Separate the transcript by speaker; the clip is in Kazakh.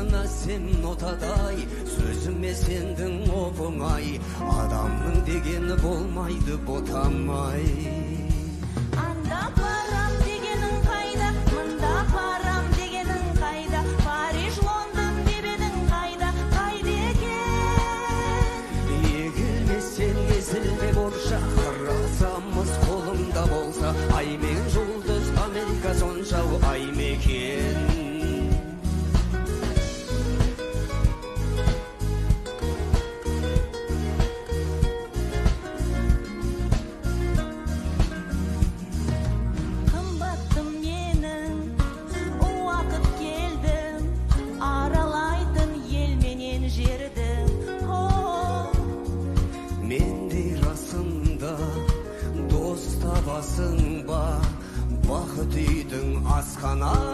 Speaker 1: қасына сен нотадай, сөзіме сендің оп-оңай, адамның дегені болмайды ботамай.
Speaker 2: Анда барам дегенің қайда, мында барам дегенің қайда, Париж, Лондон дебедің қайда, қайда екен?
Speaker 1: Егілмесең езілме борша, қырылсамыз қолымда болса, ай мен жұлдыз Америка сонша ай мекен. Бақыт үйдің асхана